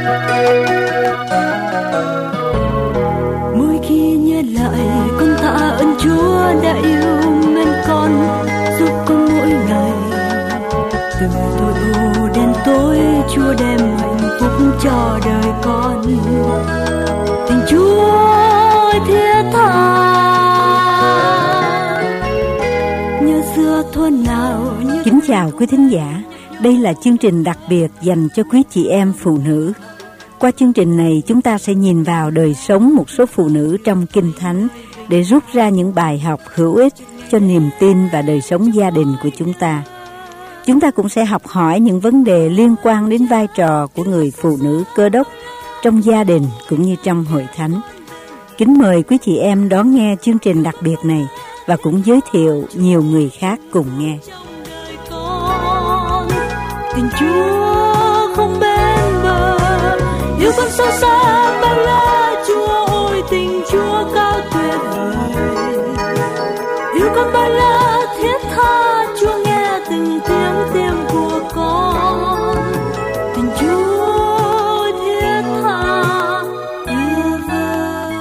Mỗi khi nhớ lại con tạ ơn Chúa đã yêu mến con, giúp con mỗi ngày. Từ tội ô đến tối Chúa đem hạnh phúc cho đời con. Tình Chúa thiết tha như xưa thuở nào. Kính chào quý thính giả, đây là chương trình đặc biệt dành cho quý chị em phụ nữ. Qua chương trình này chúng ta sẽ nhìn vào đời sống một số phụ nữ trong Kinh Thánh để rút ra những bài học hữu ích cho niềm tin và đời sống gia đình của chúng ta. Chúng ta cũng sẽ học hỏi những vấn đề liên quan đến vai trò của người phụ nữ Cơ Đốc trong gia đình cũng như trong hội thánh. Kính mời quý chị em đón nghe chương trình đặc biệt này và cũng giới thiệu nhiều người khác cùng nghe. Tình Chúa không bên bờ, yêu con sâu xa bao la. Chúa ơi, tình Chúa cao tuyệt vời, yêu con bao la thiết tha. Chúa nghe từng tiếng tim của con. Tình Chúa thiết tha tuyệt vời.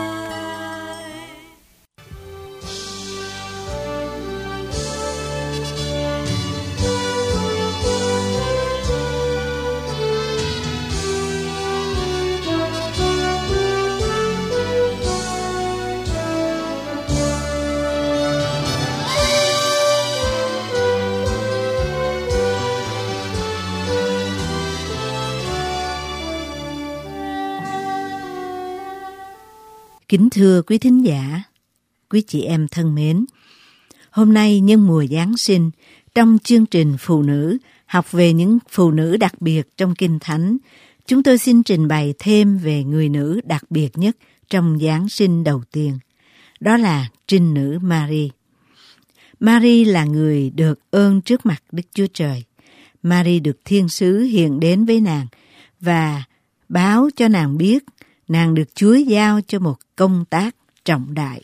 Kính thưa quý thính giả, quý chị em thân mến, hôm nay nhân mùa Giáng sinh, trong chương trình Phụ nữ, học về những phụ nữ đặc biệt trong Kinh Thánh, chúng tôi xin trình bày thêm về người nữ đặc biệt nhất trong Giáng sinh đầu tiên. Đó là trinh nữ Mary. Mary là người được ơn trước mặt Đức Chúa Trời. Mary được thiên sứ hiện đến với nàng và báo cho nàng biết nàng được Chúa giao cho một công tác trọng đại.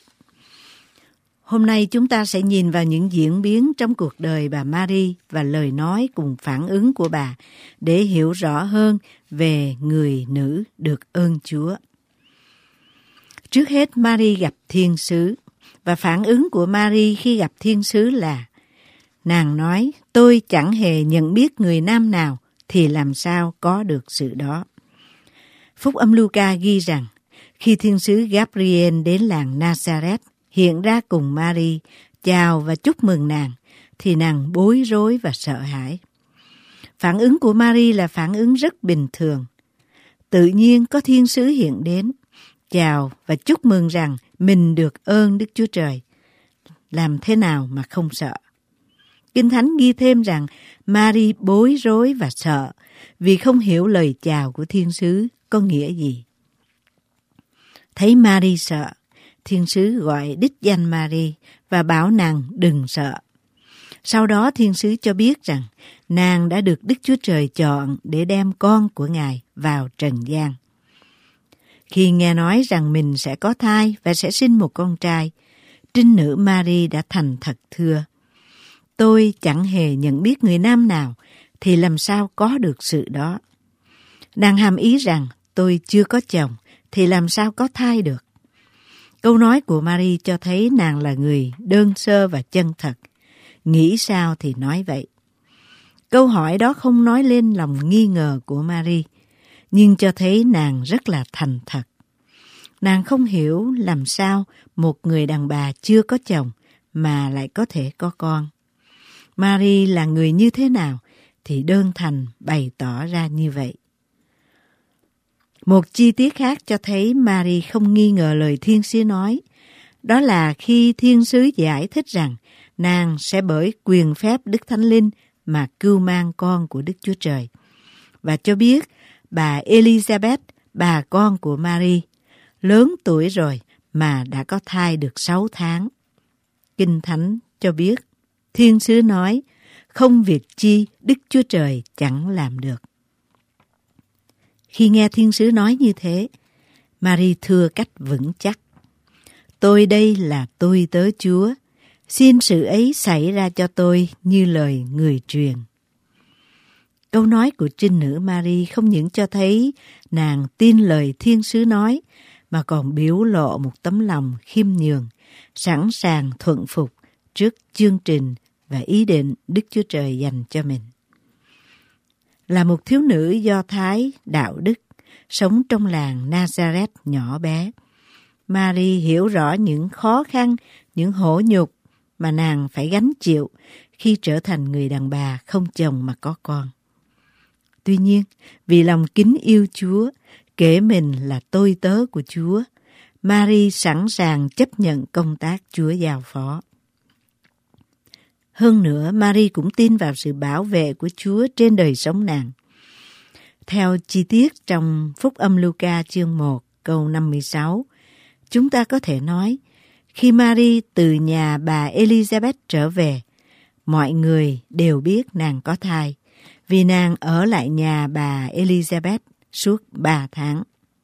Hôm nay chúng ta sẽ nhìn vào những diễn biến trong cuộc đời bà Mary và lời nói cùng phản ứng của bà để hiểu rõ hơn về người nữ được ơn Chúa. Trước hết, Mary gặp thiên sứ và phản ứng của Mary khi gặp thiên sứ là: nàng nói, tôi chẳng hề nhận biết người nam nào, thì làm sao có được sự đó. Phúc âm Luca ghi rằng, khi thiên sứ Gabriel đến làng Nazareth, hiện ra cùng Mary, chào và chúc mừng nàng, thì nàng bối rối và sợ hãi. Phản ứng của Mary là phản ứng rất bình thường. Tự nhiên có thiên sứ hiện đến, chào và chúc mừng rằng mình được ơn Đức Chúa Trời. Làm thế nào mà không sợ? Kinh Thánh ghi thêm rằng Mary bối rối và sợ vì không hiểu lời chào của thiên sứ có nghĩa gì. Thấy Mary sợ, thiên sứ gọi đích danh Mary và bảo nàng đừng sợ. Sau đó thiên sứ cho biết rằng nàng đã được Đức Chúa Trời chọn để đem con của Ngài vào trần gian. Khi nghe nói rằng mình sẽ có thai và sẽ sinh một con trai, trinh nữ Mary đã thành thật thưa: tôi chẳng hề nhận biết người nam nào, thì làm sao có được sự đó. Nàng hàm ý rằng tôi chưa có chồng, thì làm sao có thai được. Câu nói của Mary cho thấy nàng là người đơn sơ và chân thật. Nghĩ sao thì nói vậy. Câu hỏi đó không nói lên lòng nghi ngờ của Mary, nhưng cho thấy nàng rất là thành thật. Nàng không hiểu làm sao một người đàn bà chưa có chồng mà lại có thể có con. Mary là người như thế nào thì đơn thành bày tỏ ra như vậy. Một chi tiết khác cho thấy Mary không nghi ngờ lời thiên sứ nói. Đó là khi thiên sứ giải thích rằng nàng sẽ bởi quyền phép Đức Thánh Linh mà cưu mang con của Đức Chúa Trời. Và cho biết bà Elizabeth, bà con của Mary, lớn tuổi rồi mà đã có thai được 6 tháng. Kinh Thánh cho biết, thiên sứ nói, không việc chi Đức Chúa Trời chẳng làm được. Khi nghe thiên sứ nói như thế, Mary thưa cách vững chắc: tôi đây là tôi tớ Chúa, xin sự ấy xảy ra cho tôi như lời người truyền. Câu nói của trinh nữ Mary không những cho thấy nàng tin lời thiên sứ nói, mà còn biểu lộ một tấm lòng khiêm nhường, sẵn sàng thuận phục trước chương trình và ý định Đức Chúa Trời dành cho mình. Là một thiếu nữ Do Thái đạo đức, sống trong làng Nazareth nhỏ bé, Mary hiểu rõ những khó khăn, những hổ nhục mà nàng phải gánh chịu khi trở thành người đàn bà không chồng mà có con. Tuy nhiên, vì lòng kính yêu Chúa, kể mình là tôi tớ của Chúa, Mary sẵn sàng chấp nhận công tác Chúa giao phó. Hơn nữa, Mary cũng tin vào sự bảo vệ của Chúa trên đời sống nàng. Theo chi tiết trong Phúc âm Luca chương 1 câu 56, chúng ta có thể nói, khi Mary từ nhà bà Elizabeth trở về, mọi người đều biết nàng có thai, vì nàng ở lại nhà bà Elizabeth suốt 3 tháng.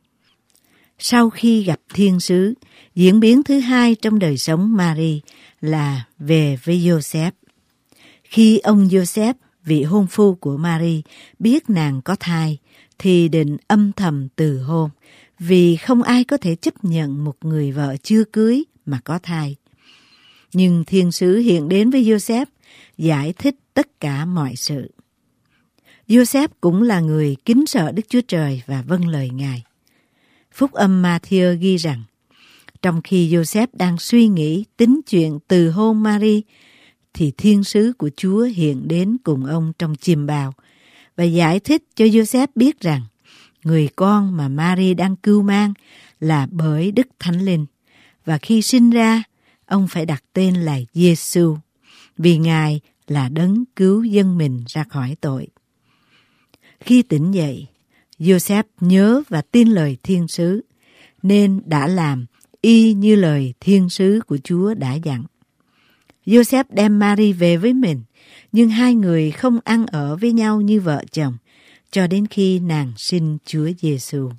Sau khi gặp thiên sứ, diễn biến thứ hai trong đời sống Mary là về với Joseph. Khi ông Joseph, vị hôn phu của Mary, biết nàng có thai, thì định âm thầm từ hôn, vì không ai có thể chấp nhận một người vợ chưa cưới mà có thai. Nhưng thiên sứ hiện đến với Joseph, giải thích tất cả mọi sự. Joseph cũng là người kính sợ Đức Chúa Trời và vâng lời Ngài. Phúc âm Ma-thi-ơ ghi rằng, trong khi Joseph đang suy nghĩ tính chuyện từ hôn Mary, thì thiên sứ của Chúa hiện đến cùng ông trong chiêm bao và giải thích cho Joseph biết rằng người con mà Mary đang cưu mang là bởi Đức Thánh Linh, và khi sinh ra, ông phải đặt tên là Giê-xu, vì Ngài là đấng cứu dân mình ra khỏi tội. Khi tỉnh dậy, Joseph nhớ và tin lời thiên sứ, nên đã làm y như lời thiên sứ của Chúa đã dặn. Joseph đem Mary về với mình, nhưng hai người không ăn ở với nhau như vợ chồng, cho đến khi nàng sinh Chúa Giê-xu.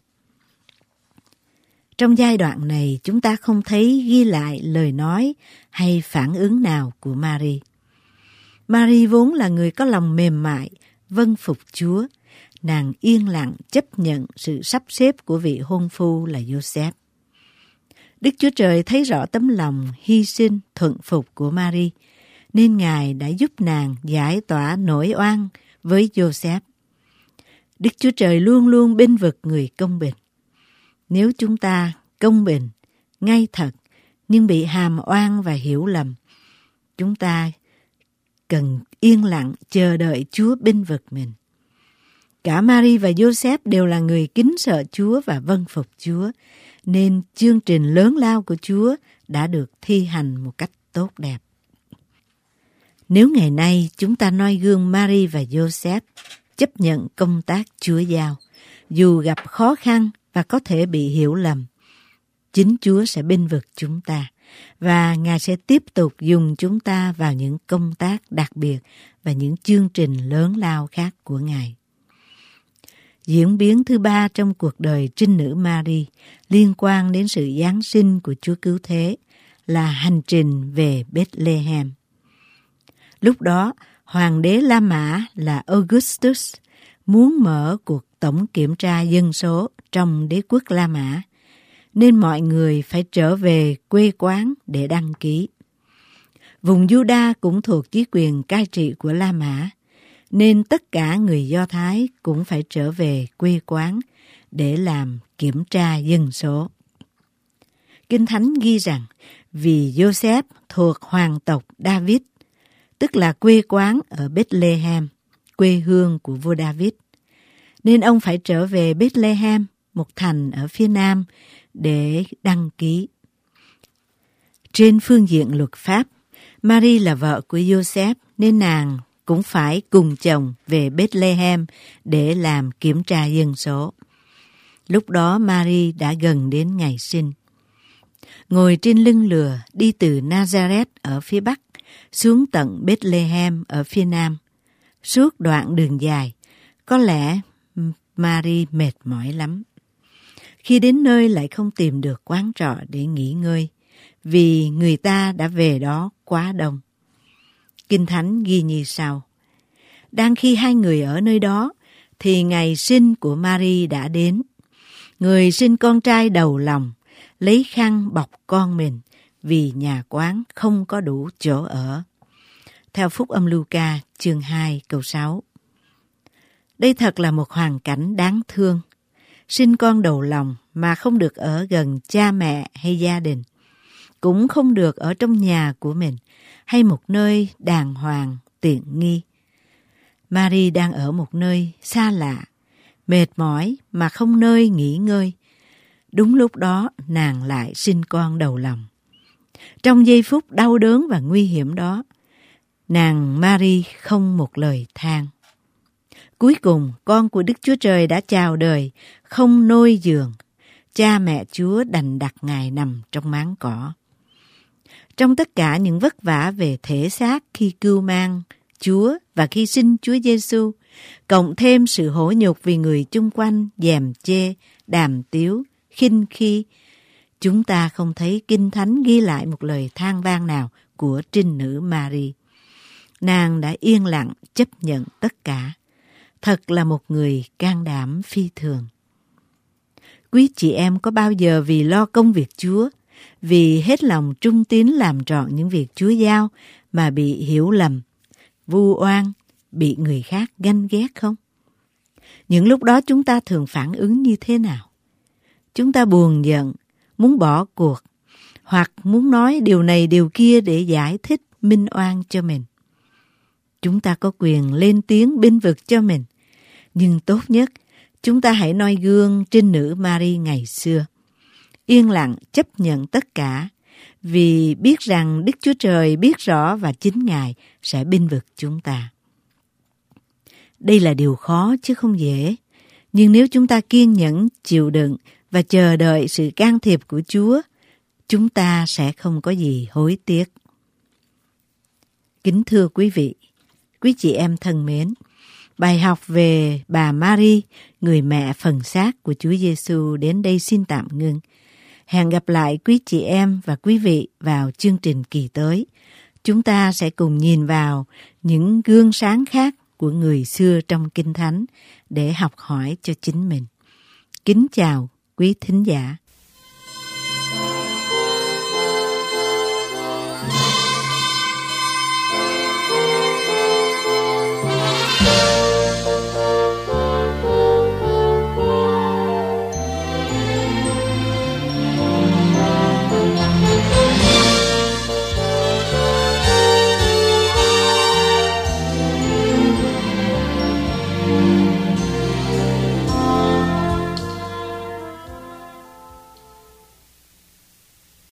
Trong giai đoạn này, chúng ta không thấy ghi lại lời nói hay phản ứng nào của Mary. Mary vốn là người có lòng mềm mại, vâng phục Chúa. Nàng yên lặng chấp nhận sự sắp xếp của vị hôn phu là Joseph. Đức Chúa Trời thấy rõ tấm lòng hy sinh thuận phục của Mary, nên Ngài đã giúp nàng giải tỏa nỗi oan với Joseph. Đức Chúa Trời luôn luôn bênh vực người công bình. Nếu chúng ta công bình, ngay thật, nhưng bị hàm oan và hiểu lầm, chúng ta cần yên lặng chờ đợi Chúa bênh vực mình. Cả Mary và Joseph đều là người kính sợ Chúa và vâng phục Chúa, nên chương trình lớn lao của Chúa đã được thi hành một cách tốt đẹp. Nếu ngày nay chúng ta noi gương Mary và Joseph chấp nhận công tác Chúa giao, dù gặp khó khăn và có thể bị hiểu lầm, chính Chúa sẽ bênh vực chúng ta, và Ngài sẽ tiếp tục dùng chúng ta vào những công tác đặc biệt và những chương trình lớn lao khác của Ngài. Diễn biến thứ ba trong cuộc đời trinh nữ Mary liên quan đến sự giáng sinh của Chúa Cứu Thế là hành trình về Bethlehem. Lúc đó, Hoàng đế La Mã là Augustus muốn mở cuộc tổng kiểm tra dân số trong đế quốc La Mã, nên mọi người phải trở về quê quán để đăng ký. Vùng Juda cũng thuộc dưới quyền cai trị của La Mã, nên tất cả người Do Thái cũng phải trở về quê quán để làm kiểm tra dân số. Kinh Thánh ghi rằng vì Joseph thuộc hoàng tộc David, tức là quê quán ở Bethlehem, quê hương của vua David, nên ông phải trở về Bethlehem, một thành ở phía nam, để đăng ký. Trên phương diện luật pháp, Mary là vợ của Joseph, nên nàng cũng phải cùng chồng về Bethlehem để làm kiểm tra dân số. Lúc đó Mary đã gần đến ngày sinh. Ngồi trên lưng lừa đi từ Nazareth ở phía bắc xuống tận Bethlehem ở phía nam. Suốt đoạn đường dài, có lẽ Mary mệt mỏi lắm. Khi đến nơi lại không tìm được quán trọ để nghỉ ngơi, vì người ta đã về đó quá đông. Kinh Thánh ghi như sau: Đang khi hai người ở nơi đó, thì ngày sinh của Mary đã đến. Người sinh con trai đầu lòng, lấy khăn bọc con mình, vì nhà quán không có đủ chỗ ở. Theo Phúc Âm Luca, chương 2, câu 6. Đây thật là một hoàn cảnh đáng thương. Sinh con đầu lòng mà không được ở gần cha mẹ hay gia đình, cũng không được ở trong nhà của mình hay một nơi đàng hoàng, tiện nghi. Mary đang ở một nơi xa lạ, mệt mỏi mà không nơi nghỉ ngơi. Đúng lúc đó nàng lại sinh con đầu lòng. Trong giây phút đau đớn và nguy hiểm đó, nàng Mary không một lời than. Cuối cùng, con của Đức Chúa Trời đã chào đời, không nôi giường. Cha mẹ Chúa đành đặt Ngài nằm trong máng cỏ. Trong tất cả những vất vả về thể xác khi cưu mang Chúa và khi sinh Chúa Giêsu, cộng thêm sự hổ nhục vì người chung quanh dèm chê, đàm tiếu, khinh khi, chúng ta không thấy Kinh Thánh ghi lại một lời than vang nào của trinh nữ Mary. Nàng đã yên lặng chấp nhận tất cả. Thật là một người can đảm phi thường. Quý chị em có bao giờ vì lo công việc Chúa, vì hết lòng trung tín làm trọn những việc Chúa giao mà bị hiểu lầm, vu oan, bị người khác ganh ghét không? Những lúc đó chúng ta thường phản ứng như thế nào? Chúng ta buồn giận, muốn bỏ cuộc, hoặc muốn nói điều này điều kia để giải thích minh oan cho mình. Chúng ta có quyền lên tiếng bênh vực cho mình, nhưng tốt nhất chúng ta hãy noi gương trinh nữ Mary ngày xưa. Yên lặng chấp nhận tất cả, vì biết rằng Đức Chúa Trời biết rõ và chính Ngài sẽ bênh vực chúng ta. Đây là điều khó chứ không dễ, nhưng nếu chúng ta kiên nhẫn, chịu đựng và chờ đợi sự can thiệp của Chúa, chúng ta sẽ không có gì hối tiếc. Kính thưa quý vị, quý chị em thân mến, bài học về bà Mary, người mẹ phần xác của Chúa Giêsu đến đây xin tạm ngưng. Hẹn gặp lại quý chị em và quý vị vào chương trình kỳ tới. Chúng ta sẽ cùng nhìn vào những gương sáng khác của người xưa trong Kinh Thánh để học hỏi cho chính mình. Kính chào quý thính giả.